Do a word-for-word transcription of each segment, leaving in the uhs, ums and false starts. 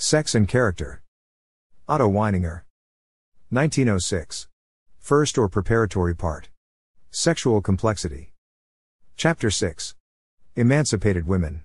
Sex and Character. Otto Weininger. nineteen oh six. First or preparatory part. Sexual Complexity. Chapter six. Emancipated Women.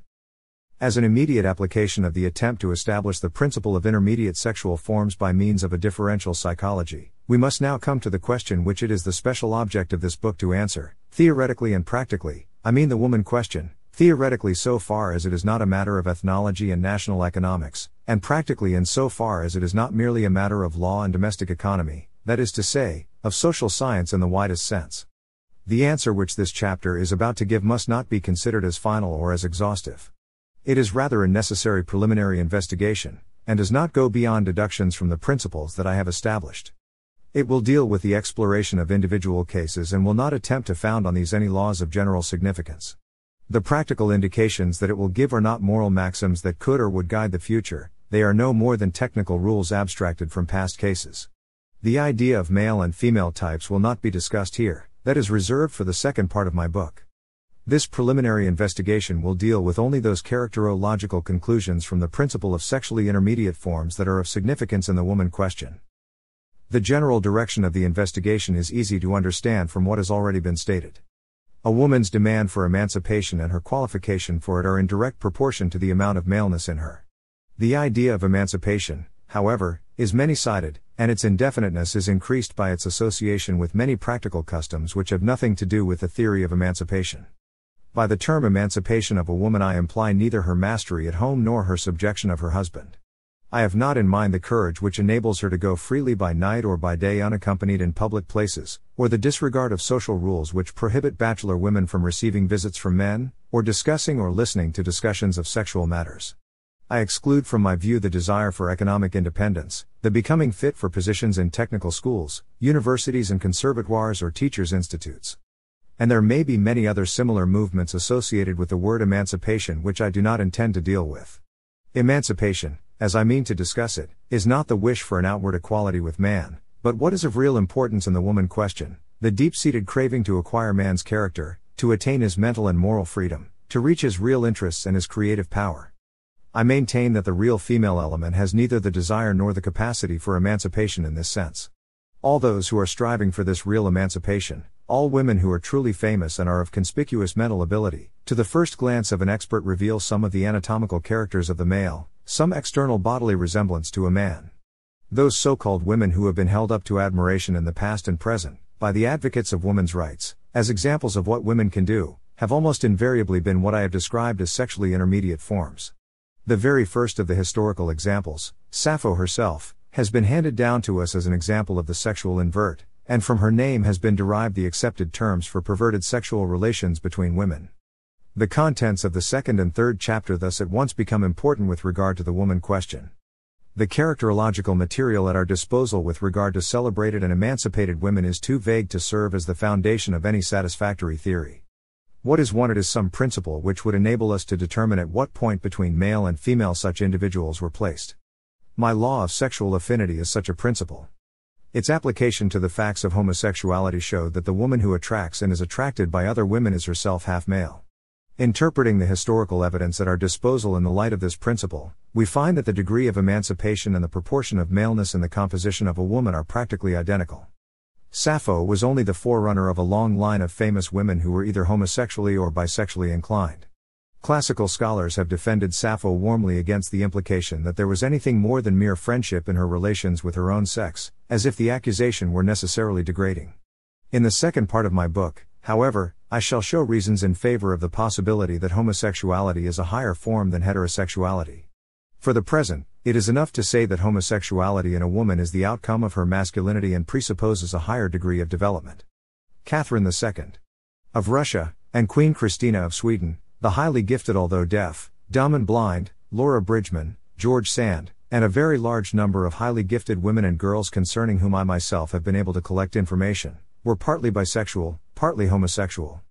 As an immediate application of the attempt to establish the principle of intermediate sexual forms by means of a differential psychology, we must now come to the question which it is the special object of this book to answer, theoretically and practically, I mean the woman question, theoretically so far as it is not a matter of ethnology and national economics, and practically in so far as it is not merely a matter of law and domestic economy, that is to say, of social science in the widest sense. The answer which this chapter is about to give must not be considered as final or as exhaustive. It is rather a necessary preliminary investigation, and does not go beyond deductions from the principles that I have established. It will deal with the exploration of individual cases and will not attempt to found on these any laws of general significance. The practical indications that it will give are not moral maxims that could or would guide the future, they are no more than technical rules abstracted from past cases. The idea of male and female types will not be discussed here, that is reserved for the second part of my book. This preliminary investigation will deal with only those characterological conclusions from the principle of sexually intermediate forms that are of significance in the woman question. The general direction of the investigation is easy to understand from what has already been stated. A woman's demand for emancipation and her qualification for it are in direct proportion to the amount of maleness in her. The idea of emancipation, however, is many-sided, and its indefiniteness is increased by its association with many practical customs which have nothing to do with the theory of emancipation. By the term emancipation of a woman I imply neither her mastery at home nor her subjection of her husband. I have not in mind the courage which enables her to go freely by night or by day unaccompanied in public places, or the disregard of social rules which prohibit bachelor women from receiving visits from men, or discussing or listening to discussions of sexual matters. I exclude from my view the desire for economic independence, the becoming fit for positions in technical schools, universities and conservatoires or teachers' institutes. And there may be many other similar movements associated with the word emancipation which I do not intend to deal with. Emancipation, as I mean to discuss it, is not the wish for an outward equality with man, but what is of real importance in the woman question, the deep-seated craving to acquire man's character, to attain his mental and moral freedom, to reach his real interests and his creative power. I maintain that the real female element has neither the desire nor the capacity for emancipation in this sense. All those who are striving for this real emancipation, all women who are truly famous and are of conspicuous mental ability, to the first glance of an expert reveal some of the anatomical characters of the male, some external bodily resemblance to a man. Those so-called women who have been held up to admiration in the past and present, by the advocates of women's rights, as examples of what women can do, have almost invariably been what I have described as sexually intermediate forms. The very first of the historical examples, Sappho herself, has been handed down to us as an example of the sexual invert, and from her name has been derived the accepted terms for perverted sexual relations between women. The contents of the second and third chapter thus at once become important with regard to the woman question. The characterological material at our disposal with regard to celebrated and emancipated women is too vague to serve as the foundation of any satisfactory theory. What is wanted is some principle which would enable us to determine at what point between male and female such individuals were placed. My law of sexual affinity is such a principle. Its application to the facts of homosexuality showed that the woman who attracts and is attracted by other women is herself half male. Interpreting the historical evidence at our disposal in the light of this principle, we find that the degree of emancipation and the proportion of maleness in the composition of a woman are practically identical. Sappho was only the forerunner of a long line of famous women who were either homosexually or bisexually inclined. Classical scholars have defended Sappho warmly against the implication that there was anything more than mere friendship in her relations with her own sex, as if the accusation were necessarily degrading. In the second part of my book, however, I shall show reasons in favor of the possibility that homosexuality is a higher form than heterosexuality. For the present, it is enough to say that homosexuality in a woman is the outcome of her masculinity and presupposes a higher degree of development. Catherine the Second of Russia, and Queen Christina of Sweden, the highly gifted although deaf, dumb and blind, Laura Bridgman, George Sand, and a very large number of highly gifted women and girls concerning whom I myself have been able to collect information, were partly bisexual, partly homosexual.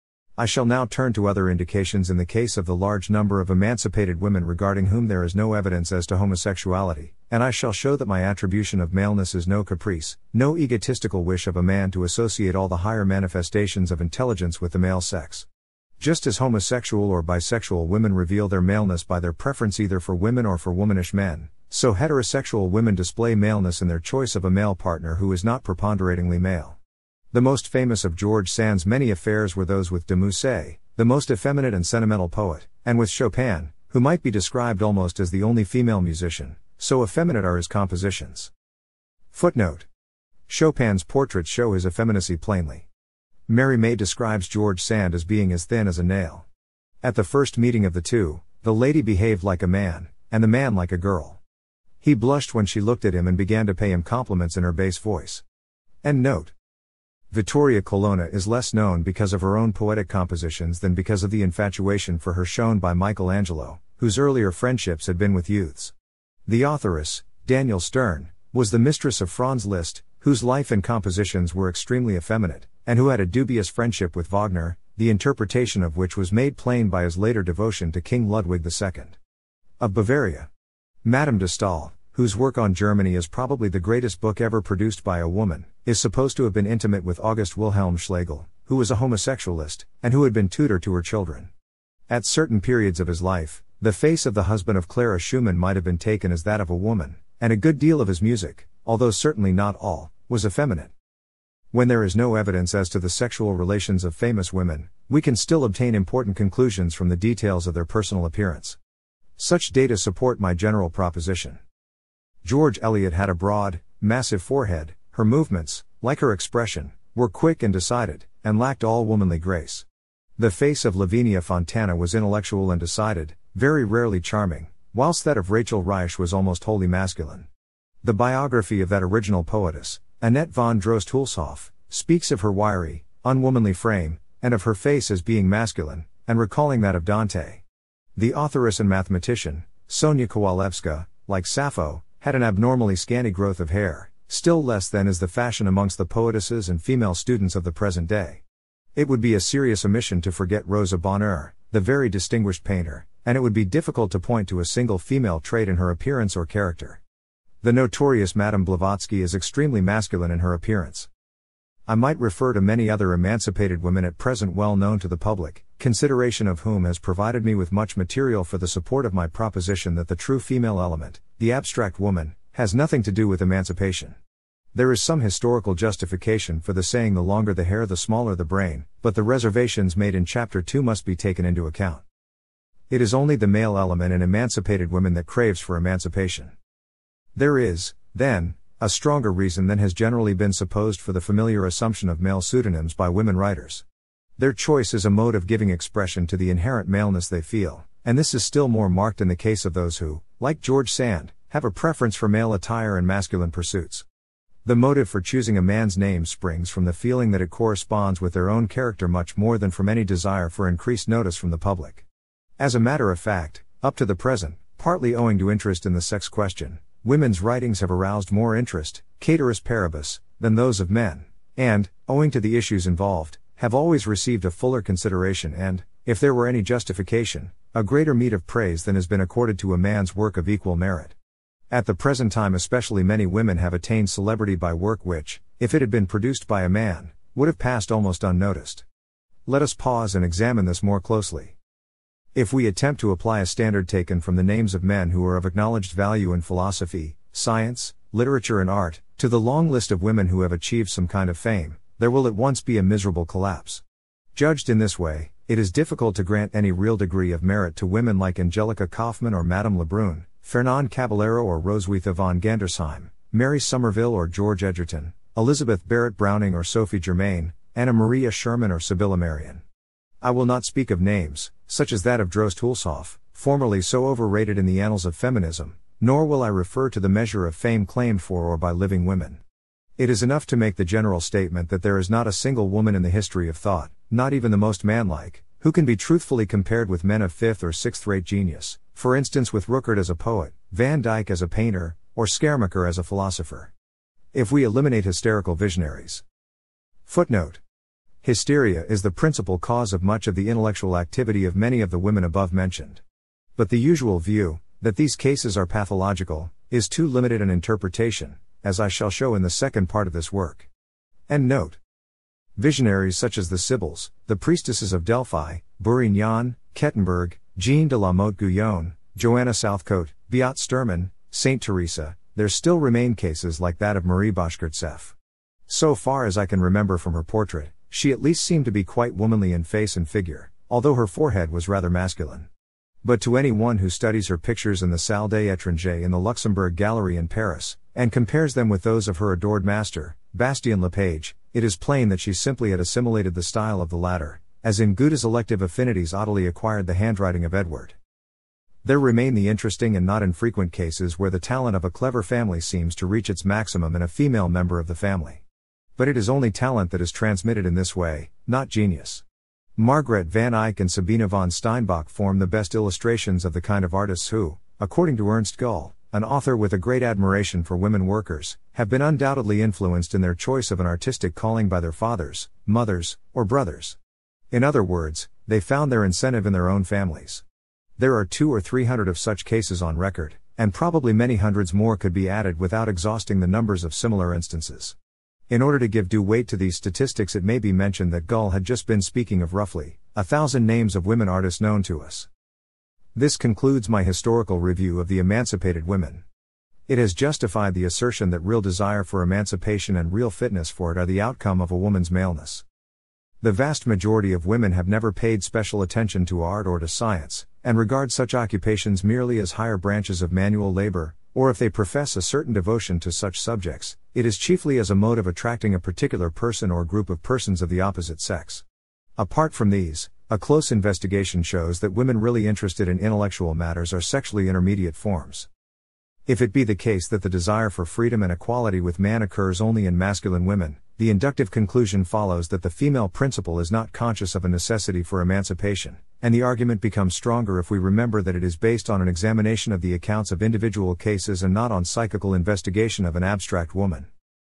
I shall now turn to other indications in the case of the large number of emancipated women regarding whom there is no evidence as to homosexuality, and I shall show that my attribution of maleness is no caprice, no egotistical wish of a man to associate all the higher manifestations of intelligence with the male sex. Just as homosexual or bisexual women reveal their maleness by their preference either for women or for womanish men, So heterosexual women display maleness in their choice of a male partner who is not preponderatingly male. The most famous of George Sand's many affairs were those with de Musset, the most effeminate and sentimental poet, and with Chopin, who might be described almost as the only female musician, so effeminate are his compositions. Footnote. Chopin's portraits show his effeminacy plainly. Mary May describes George Sand as being as thin as a nail. At the first meeting of the two, the lady behaved like a man, and the man like a girl. He blushed when she looked at him and began to pay him compliments in her bass voice. End note. Vittoria Colonna is less known because of her own poetic compositions than because of the infatuation for her shown by Michelangelo, whose earlier friendships had been with youths. The authoress, Daniel Stern, was the mistress of Franz Liszt, whose life and compositions were extremely effeminate, and who had a dubious friendship with Wagner, the interpretation of which was made plain by his later devotion to King Ludwig the Second of Bavaria. Madame de Staël, whose work on Germany is probably the greatest book ever produced by a woman, is supposed to have been intimate with August Wilhelm Schlegel, who was a homosexualist, and who had been tutor to her children. At certain periods of his life, the face of the husband of Clara Schumann might have been taken as that of a woman, and a good deal of his music, although certainly not all, was effeminate. When there is no evidence as to the sexual relations of famous women, we can still obtain important conclusions from the details of their personal appearance. Such data support my general proposition. George Eliot had a broad, massive forehead. Her movements, like her expression, were quick and decided, and lacked all womanly grace. The face of Lavinia Fontana was intellectual and decided, very rarely charming, whilst that of Rachel Reich was almost wholly masculine. The biography of that original poetess, Annette von Droste-Hulshoff, speaks of her wiry, unwomanly frame, and of her face as being masculine, and recalling that of Dante. The authoress and mathematician, Sonia Kowalewska, like Sappho, had an abnormally scanty growth of hair, still less than is the fashion amongst the poetesses and female students of the present day. It would be a serious omission to forget Rosa Bonheur, the very distinguished painter, and it would be difficult to point to a single female trait in her appearance or character. The notorious Madame Blavatsky is extremely masculine in her appearance. I might refer to many other emancipated women at present well known to the public, consideration of whom has provided me with much material for the support of my proposition that the true female element, the abstract woman, has nothing to do with emancipation. There is some historical justification for the saying the longer the hair the smaller the brain, but the reservations made in Chapter two must be taken into account. It is only the male element in emancipated women that craves for emancipation. There is, then, a stronger reason than has generally been supposed for the familiar assumption of male pseudonyms by women writers. Their choice is a mode of giving expression to the inherent maleness they feel, and this is still more marked in the case of those who, like George Sand, have a preference for male attire and masculine pursuits. The motive for choosing a man's name springs from the feeling that it corresponds with their own character much more than from any desire for increased notice from the public. As a matter of fact, up to the present, partly owing to interest in the sex question, women's writings have aroused more interest, caeteris paribus, than those of men, and, owing to the issues involved, have always received a fuller consideration and, if there were any justification, a greater meed of praise than has been accorded to a man's work of equal merit. At the present time especially many women have attained celebrity by work which, if it had been produced by a man, would have passed almost unnoticed. Let us pause and examine this more closely. If we attempt to apply a standard taken from the names of men who are of acknowledged value in philosophy, science, literature and art, to the long list of women who have achieved some kind of fame, there will at once be a miserable collapse. Judged in this way, it is difficult to grant any real degree of merit to women like Angelica Kauffman or Madame Lebrun, Fernand Caballero or Roswitha von Gandersheim, Mary Somerville or George Egerton, Elizabeth Barrett Browning or Sophie Germain, Anna Maria Sherman or Sibylla Marion. I will not speak of names, such as that of Droste-Hulshoff, formerly so overrated in the annals of feminism, nor will I refer to the measure of fame claimed for or by living women. It is enough to make the general statement that there is not a single woman in the history of thought, not even the most manlike, who can be truthfully compared with men of fifth or sixth-rate genius, for instance with Ruckert as a poet, Van Dyck as a painter, or Schleiermacher as a philosopher. If we eliminate hysterical visionaries. Footnote. Hysteria is the principal cause of much of the intellectual activity of many of the women above mentioned. But the usual view, that these cases are pathological, is too limited an interpretation, as I shall show in the second part of this work. End note. Visionaries such as the Sibyls, the priestesses of Delphi, Bourignon, Kettenberg, Jean de la Motte Guyon, Joanna Southcote, Beate Sturman, Saint Teresa, there still remain cases like that of Marie Bashkirtsev. So far as I can remember from her portrait, she at least seemed to be quite womanly in face and figure, although her forehead was rather masculine. But to anyone who studies her pictures in the Salle des Étrangers in the Luxembourg Gallery in Paris, and compares them with those of her adored master, Bastien Lepage, it is plain that she simply had assimilated the style of the latter, as in Goethe's elective affinities oddly acquired the handwriting of Edward. There remain the interesting and not infrequent cases where the talent of a clever family seems to reach its maximum in a female member of the family. But it is only talent that is transmitted in this way, not genius. Margaret van Eyck and Sabine von Steinbach form the best illustrations of the kind of artists who, according to Ernst Gull, an author with a great admiration for women workers, have been undoubtedly influenced in their choice of an artistic calling by their fathers, mothers, or brothers. In other words, they found their incentive in their own families. There are two or three hundred of such cases on record, and probably many hundreds more could be added without exhausting the numbers of similar instances. In order to give due weight to these statistics, it may be mentioned that Gull had just been speaking of roughly a thousand names of women artists known to us. This concludes my historical review of the emancipated women. It has justified the assertion that real desire for emancipation and real fitness for it are the outcome of a woman's maleness. The vast majority of women have never paid special attention to art or to science, and regard such occupations merely as higher branches of manual labor, or if they profess a certain devotion to such subjects, it is chiefly as a mode of attracting a particular person or group of persons of the opposite sex. Apart from these, a close investigation shows that women really interested in intellectual matters are sexually intermediate forms. If it be the case that the desire for freedom and equality with man occurs only in masculine women, the inductive conclusion follows that the female principle is not conscious of a necessity for emancipation, and the argument becomes stronger if we remember that it is based on an examination of the accounts of individual cases and not on psychical investigation of an abstract woman.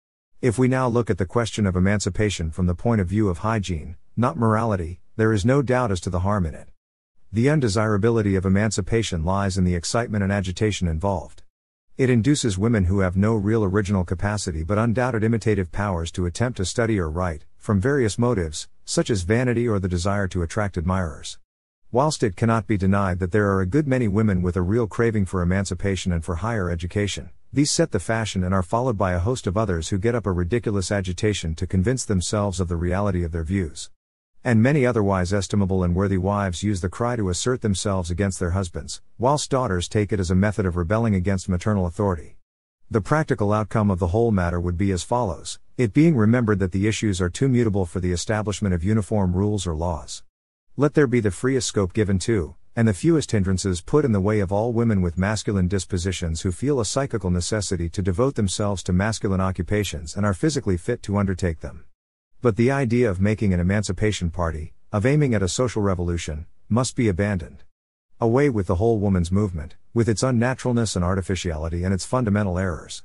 If we now look at the question of emancipation from the point of view of hygiene, not morality, there is no doubt as to the harm in it. The undesirability of emancipation lies in the excitement and agitation involved. It induces women who have no real original capacity but undoubted imitative powers to attempt to study or write, from various motives, such as vanity or the desire to attract admirers. Whilst it cannot be denied that there are a good many women with a real craving for emancipation and for higher education, these set the fashion and are followed by a host of others who get up a ridiculous agitation to convince themselves of the reality of their views. And many otherwise estimable and worthy wives use the cry to assert themselves against their husbands, whilst daughters take it as a method of rebelling against maternal authority. The practical outcome of the whole matter would be as follows, it being remembered that the issues are too mutable for the establishment of uniform rules or laws. Let there be the freest scope given to, and the fewest hindrances put in the way of all women with masculine dispositions who feel a psychical necessity to devote themselves to masculine occupations and are physically fit to undertake them. But the idea of making an emancipation party, of aiming at a social revolution, must be abandoned. Away with the whole woman's movement, with its unnaturalness and artificiality and its fundamental errors.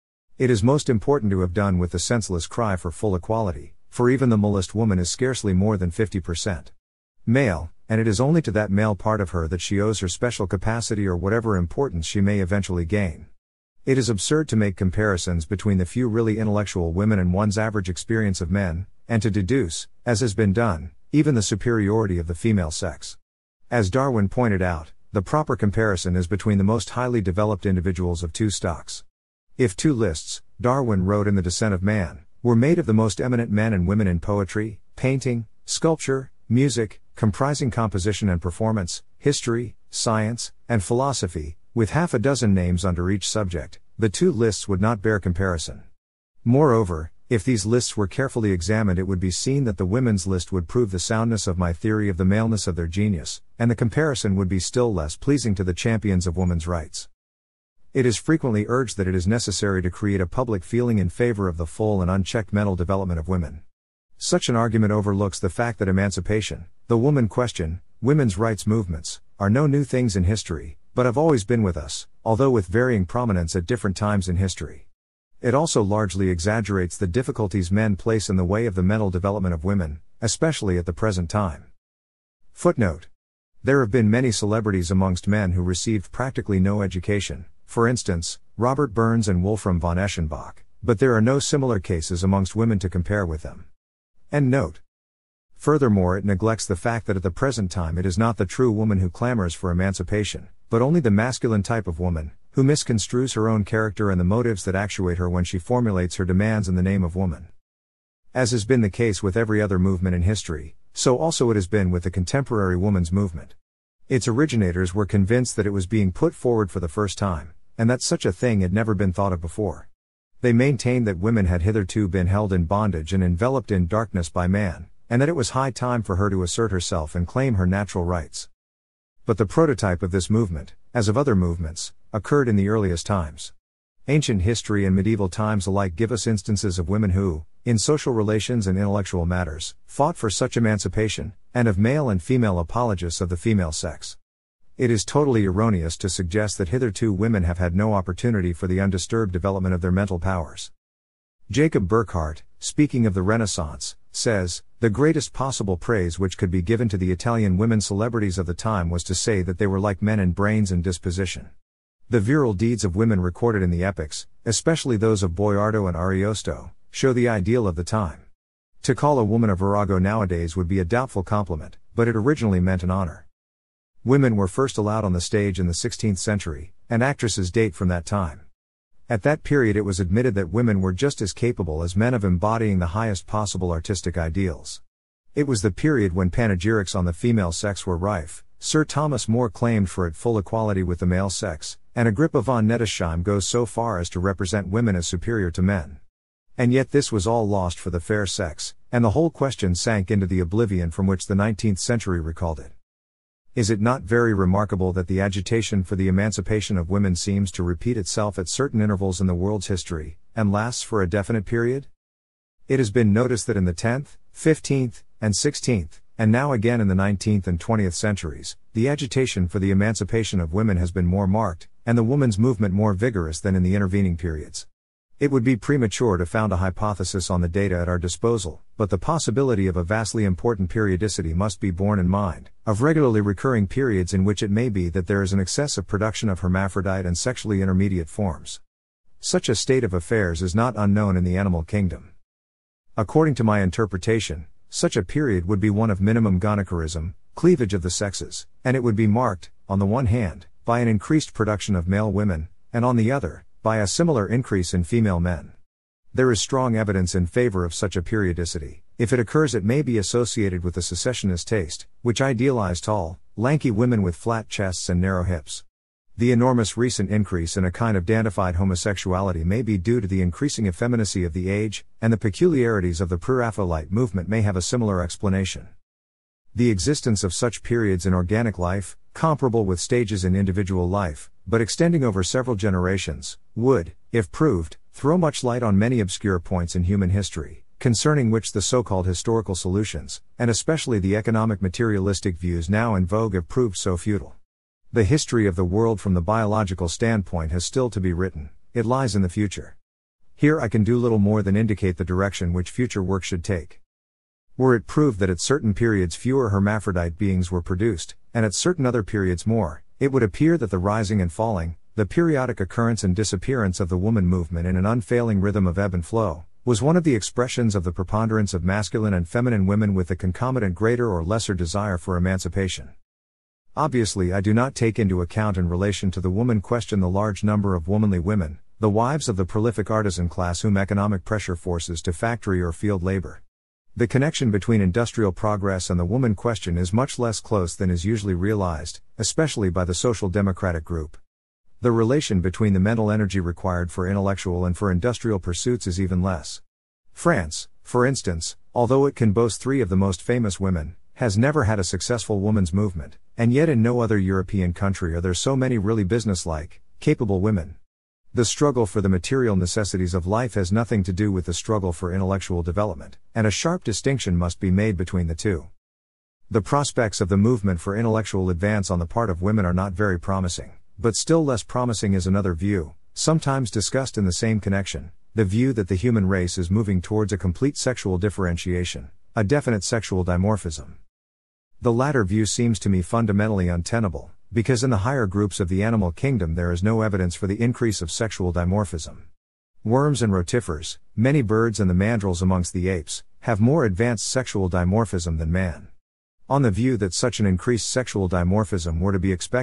It is most important to have done with the senseless cry for full equality, for even the molest woman is scarcely more than fifty percent male, and it is only to that male part of her that she owes her special capacity or whatever importance she may eventually gain. It is absurd to make comparisons between the few really intellectual women and one's average experience of men, and to deduce, as has been done, even the superiority of the female sex. As Darwin pointed out, the proper comparison is between the most highly developed individuals of two stocks. If two lists, Darwin wrote in The Descent of Man, were made of the most eminent men and women in poetry, painting, sculpture, music, comprising composition and performance, history, science, and philosophy, with half a dozen names under each subject, the two lists would not bear comparison. Moreover, if these lists were carefully examined, it would be seen that the women's list would prove the soundness of my theory of the maleness of their genius, and the comparison would be still less pleasing to the champions of women's rights. It is frequently urged that it is necessary to create a public feeling in favor of the full and unchecked mental development of women. Such an argument overlooks the fact that emancipation, the woman question, women's rights movements, are no new things in history, but have always been with us, although with varying prominence at different times in history. It also largely exaggerates the difficulties men place in the way of the mental development of women, especially at the present time. Footnote. There have been many celebrities amongst men who received practically no education, for instance, Robert Burns and Wolfram von Eschenbach, but there are no similar cases amongst women to compare with them. End note. Furthermore, it neglects the fact that at the present time it is not the true woman who clamors for emancipation, but only the masculine type of woman, who misconstrues her own character and the motives that actuate her when she formulates her demands in the name of woman. As has been the case with every other movement in history, so also it has been with the contemporary women's movement. Its originators were convinced that it was being put forward for the first time, and that such a thing had never been thought of before. They maintained that women had hitherto been held in bondage and enveloped in darkness by man, and that it was high time for her to assert herself and claim her natural rights. But the prototype of this movement, as of other movements, occurred in the earliest times. Ancient history and medieval times alike give us instances of women who, in social relations and intellectual matters, fought for such emancipation, and of male and female apologists of the female sex. It is totally erroneous to suggest that hitherto women have had no opportunity for the undisturbed development of their mental powers. Jacob Burckhardt, speaking of the Renaissance, says, "The greatest possible praise which could be given to the Italian women celebrities of the time was to say that they were like men in brains and disposition." The virile deeds of women recorded in the epics, especially those of Boiardo and Ariosto, show the ideal of the time. To call a woman a virago nowadays would be a doubtful compliment, but it originally meant an honor. Women were first allowed on the stage in the sixteenth century, and actresses date from that time. At that period it was admitted that women were just as capable as men of embodying the highest possible artistic ideals. It was the period when panegyrics on the female sex were rife. Sir Thomas More claimed for it full equality with the male sex, and Agrippa von Nettesheim goes so far as to represent women as superior to men. And yet this was all lost for the fair sex, and the whole question sank into the oblivion from which the nineteenth century recalled it. Is it not very remarkable that the agitation for the emancipation of women seems to repeat itself at certain intervals in the world's history, and lasts for a definite period? It has been noticed that in the tenth, fifteenth, and sixteenth, and now again in the nineteenth and twentieth centuries, the agitation for the emancipation of women has been more marked, and the women's movement more vigorous than in the intervening periods. It would be premature to found a hypothesis on the data at our disposal, but the possibility of a vastly important periodicity must be borne in mind, of regularly recurring periods in which it may be that there is an excessive production of hermaphrodite and sexually intermediate forms. Such a state of affairs is not unknown in the animal kingdom. According to my interpretation, such a period would be one of minimum gonochorism, cleavage of the sexes, and it would be marked, on the one hand, by an increased production of male women, and on the other, by a similar increase in female men. There is strong evidence in favor of such a periodicity. If it occurs, it may be associated with the secessionist taste, which idealized tall, lanky women with flat chests and narrow hips. The enormous recent increase in a kind of dandified homosexuality may be due to the increasing effeminacy of the age, and the peculiarities of the Pre-Raphaelite movement may have a similar explanation. The existence of such periods in organic life, comparable with stages in individual life, but extending over several generations, would, if proved, throw much light on many obscure points in human history, concerning which the so-called historical solutions, and especially the economic materialistic views now in vogue, have proved so futile. The history of the world from the biological standpoint has still to be written. It lies in the future. Here I can do little more than indicate the direction which future work should take. Were it proved that at certain periods fewer hermaphrodite beings were produced, and at certain other periods more, it would appear that the rising and falling, the periodic occurrence and disappearance of the woman movement in an unfailing rhythm of ebb and flow, was one of the expressions of the preponderance of masculine and feminine women with the concomitant greater or lesser desire for emancipation. Obviously, I do not take into account in relation to the woman question the large number of womanly women, the wives of the prolific artisan class whom economic pressure forces to factory or field labor. The connection between industrial progress and the woman question is much less close than is usually realized, especially by the social democratic group. The relation between the mental energy required for intellectual and for industrial pursuits is even less. France, for instance, although it can boast three of the most famous women, has never had a successful women's movement, and yet in no other European country are there so many really businesslike, capable women. The struggle for the material necessities of life has nothing to do with the struggle for intellectual development, and a sharp distinction must be made between the two. The prospects of the movement for intellectual advance on the part of women are not very promising, but still less promising is another view, sometimes discussed in the same connection, the view that the human race is moving towards a complete sexual differentiation, a definite sexual dimorphism. The latter view seems to me fundamentally untenable, because in the higher groups of the animal kingdom there is no evidence for the increase of sexual dimorphism. Worms and rotifers, many birds and the mandrills amongst the apes, have more advanced sexual dimorphism than man. On the view that such an increased sexual dimorphism were to be expected,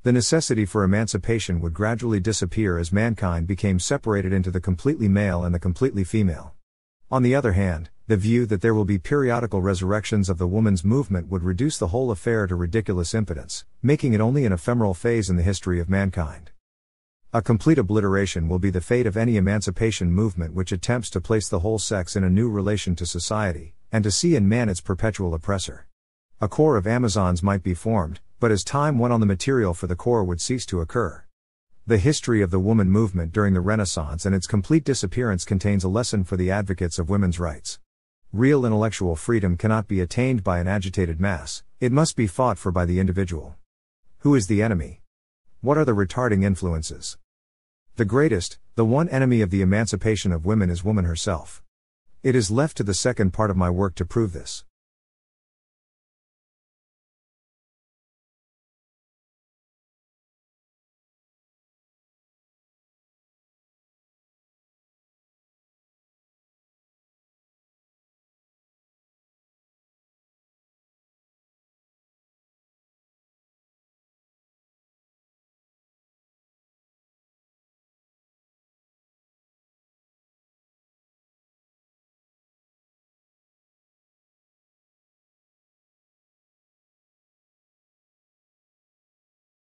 The necessity for emancipation would gradually disappear as mankind became separated into the completely male and the completely female. On the other hand, the view that there will be periodical resurrections of the woman's movement would reduce the whole affair to ridiculous impotence, making it only an ephemeral phase in the history of mankind. A complete obliteration will be the fate of any emancipation movement which attempts to place the whole sex in a new relation to society, and to see in man its perpetual oppressor. A corps of Amazons might be formed, but as time went on the material for the corps would cease to occur. The history of the woman movement during the Renaissance and its complete disappearance contains a lesson for the advocates of women's rights. Real intellectual freedom cannot be attained by an agitated mass, it must be fought for by the individual. Who is the enemy? What are the retarding influences? The greatest, the one enemy of the emancipation of women is woman herself. It is left to the second part of my work to prove this.